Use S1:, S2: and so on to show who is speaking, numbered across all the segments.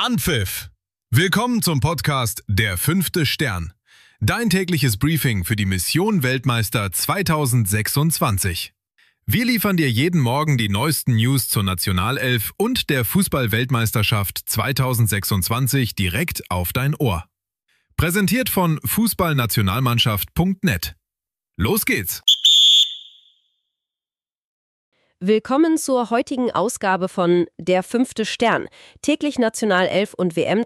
S1: Anpfiff! Willkommen zum Podcast Der fünfte Stern. Dein tägliches Briefing für die Mission Weltmeister 2026. Wir liefern dir jeden Morgen die neuesten News zur Nationalelf und der Fußball-Weltmeisterschaft 2026 direkt auf dein Ohr. Präsentiert von fußballnationalmannschaft.net. Los geht's!
S2: Willkommen zur heutigen Ausgabe von Der fünfte Stern, täglich Nationalelf und WM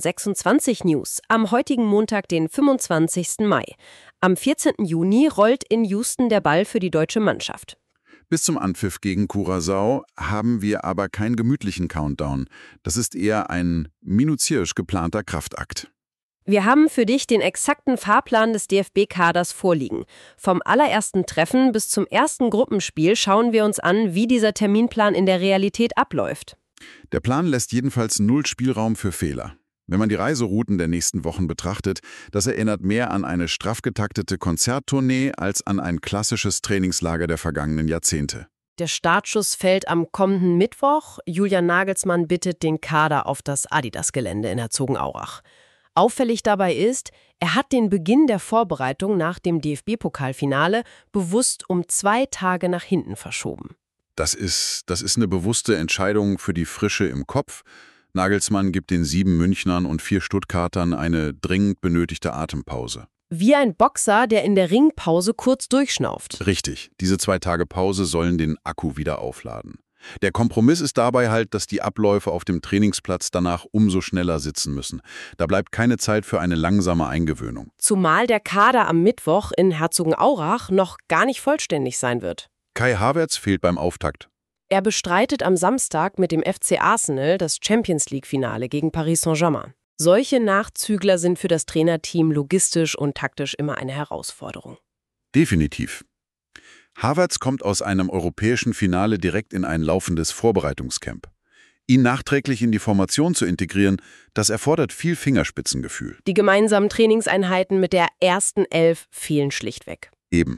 S2: 2026 News, am heutigen Montag, den 25. Mai. Am 14. Juni rollt in Houston der Ball für die deutsche Mannschaft.
S3: Bis zum Anpfiff gegen Curaçao haben wir aber keinen gemütlichen Countdown. Das ist eher ein minutiös geplanter Kraftakt.
S2: Wir haben für dich den exakten Fahrplan des DFB-Kaders vorliegen. Vom allerersten Treffen bis zum ersten Gruppenspiel schauen wir uns an, wie dieser Terminplan in der Realität abläuft.
S3: Der Plan lässt jedenfalls null Spielraum für Fehler. Wenn man die Reiserouten der nächsten Wochen betrachtet, das erinnert mehr an eine straff getaktete Konzerttournee als an ein klassisches Trainingslager der vergangenen Jahrzehnte.
S2: Der Startschuss fällt am kommenden Mittwoch. Julian Nagelsmann bittet den Kader auf das Adidas-Gelände in Herzogenaurach. Auffällig dabei ist, er hat den Beginn der Vorbereitung nach dem DFB-Pokalfinale bewusst um 2 Tage nach hinten verschoben.
S3: Das ist eine bewusste Entscheidung für die Frische im Kopf. Nagelsmann gibt den 7 Münchnern und 4 Stuttgartern eine dringend benötigte Atempause.
S2: Wie ein Boxer, der in der Ringpause kurz durchschnauft.
S3: Richtig, diese 2 Tage Pause sollen den Akku wieder aufladen. Der Kompromiss ist dabei halt, dass die Abläufe auf dem Trainingsplatz danach umso schneller sitzen müssen. Da bleibt keine Zeit für eine langsame Eingewöhnung.
S2: Zumal der Kader am Mittwoch in Herzogenaurach noch gar nicht vollständig sein wird.
S3: Kai Havertz fehlt beim Auftakt.
S2: Er bestreitet am Samstag mit dem FC Arsenal das Champions-League-Finale gegen Paris Saint-Germain. Solche Nachzügler sind für das Trainerteam logistisch und taktisch immer eine Herausforderung.
S3: Definitiv. Havertz kommt aus einem europäischen Finale direkt in ein laufendes Vorbereitungscamp. Ihn nachträglich in die Formation zu integrieren, das erfordert viel Fingerspitzengefühl.
S2: Die gemeinsamen Trainingseinheiten mit der ersten Elf fehlen schlichtweg.
S3: Eben.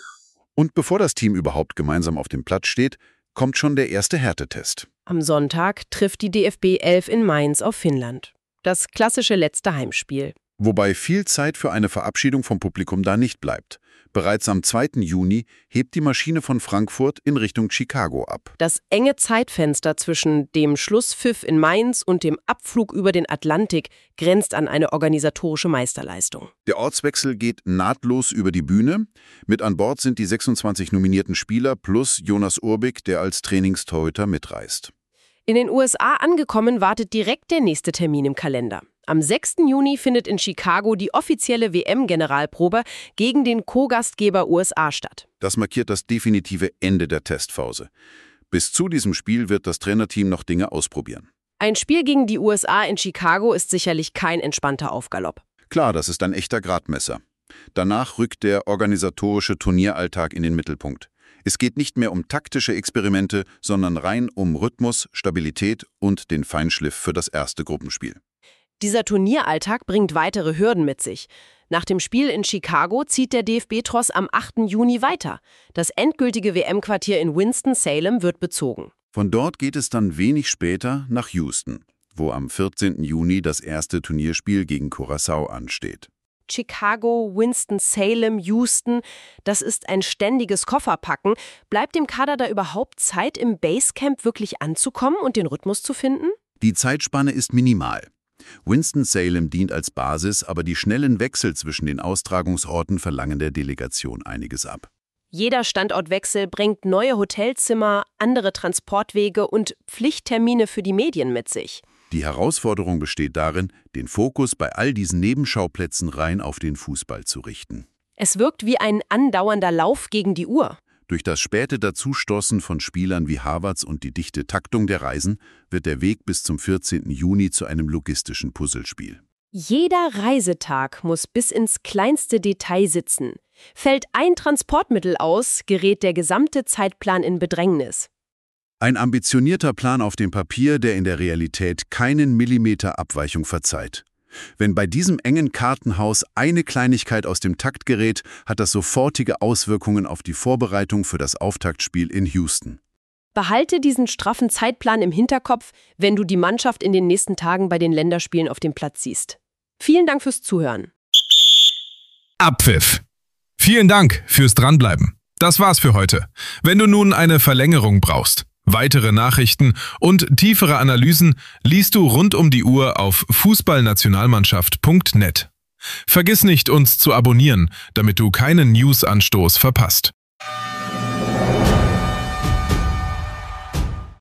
S3: Und bevor das Team überhaupt gemeinsam auf dem Platz steht, kommt schon der erste Härtetest.
S2: Am Sonntag trifft die DFB 11 in Mainz auf Finnland. Das klassische letzte Heimspiel.
S3: Wobei viel Zeit für eine Verabschiedung vom Publikum da nicht bleibt. Bereits am 2. Juni hebt die Maschine von Frankfurt in Richtung Chicago ab.
S2: Das enge Zeitfenster zwischen dem Schlusspfiff in Mainz und dem Abflug über den Atlantik grenzt an eine organisatorische Meisterleistung.
S3: Der Ortswechsel geht nahtlos über die Bühne. Mit an Bord sind die 26 nominierten Spieler plus Jonas Urbik, der als Trainingstorhüter mitreist.
S2: In den USA angekommen wartet direkt der nächste Termin im Kalender. Am 6. Juni findet in Chicago die offizielle WM-Generalprobe gegen den Co-Gastgeber USA statt.
S3: Das markiert das definitive Ende der Testphase. Bis zu diesem Spiel wird das Trainerteam noch Dinge ausprobieren.
S2: Ein Spiel gegen die USA in Chicago ist sicherlich kein entspannter Aufgalopp.
S3: Klar, das ist ein echter Gradmesser. Danach rückt der organisatorische Turnieralltag in den Mittelpunkt. Es geht nicht mehr um taktische Experimente, sondern rein um Rhythmus, Stabilität und den Feinschliff für das erste Gruppenspiel.
S2: Dieser Turnieralltag bringt weitere Hürden mit sich. Nach dem Spiel in Chicago zieht der DFB-Tross am 8. Juni weiter. Das endgültige WM-Quartier in Winston-Salem wird bezogen.
S3: Von dort geht es dann wenig später nach Houston, wo am 14. Juni das erste Turnierspiel gegen Curaçao ansteht.
S2: Chicago, Winston-Salem, Houston, das ist ein ständiges Kofferpacken. Bleibt dem Kader da überhaupt Zeit, im Basecamp wirklich anzukommen und den Rhythmus zu finden?
S3: Die Zeitspanne ist minimal. Winston-Salem dient als Basis, aber die schnellen Wechsel zwischen den Austragungsorten verlangen der Delegation einiges ab.
S2: Jeder Standortwechsel bringt neue Hotelzimmer, andere Transportwege und Pflichttermine für die Medien mit sich.
S3: Die Herausforderung besteht darin, den Fokus bei all diesen Nebenschauplätzen rein auf den Fußball zu richten.
S2: Es wirkt wie ein andauernder Lauf gegen die Uhr.
S3: Durch das späte Dazustoßen von Spielern wie Havertz und die dichte Taktung der Reisen wird der Weg bis zum 14. Juni zu einem logistischen Puzzlespiel.
S2: Jeder Reisetag muss bis ins kleinste Detail sitzen. Fällt ein Transportmittel aus, gerät der gesamte Zeitplan in Bedrängnis.
S3: Ein ambitionierter Plan auf dem Papier, der in der Realität keinen Millimeter Abweichung verzeiht. Wenn bei diesem engen Kartenhaus eine Kleinigkeit aus dem Takt gerät, hat das sofortige Auswirkungen auf die Vorbereitung für das Auftaktspiel in Houston.
S2: Behalte diesen straffen Zeitplan im Hinterkopf, wenn du die Mannschaft in den nächsten Tagen bei den Länderspielen auf dem Platz siehst. Vielen Dank fürs Zuhören.
S1: Abpfiff. Vielen Dank fürs Dranbleiben. Das war's für heute. Wenn du nun eine Verlängerung brauchst, weitere Nachrichten und tiefere Analysen liest du rund um die Uhr auf fußballnationalmannschaft.net. Vergiss nicht, uns zu abonnieren, damit du keinen News-Anstoß verpasst.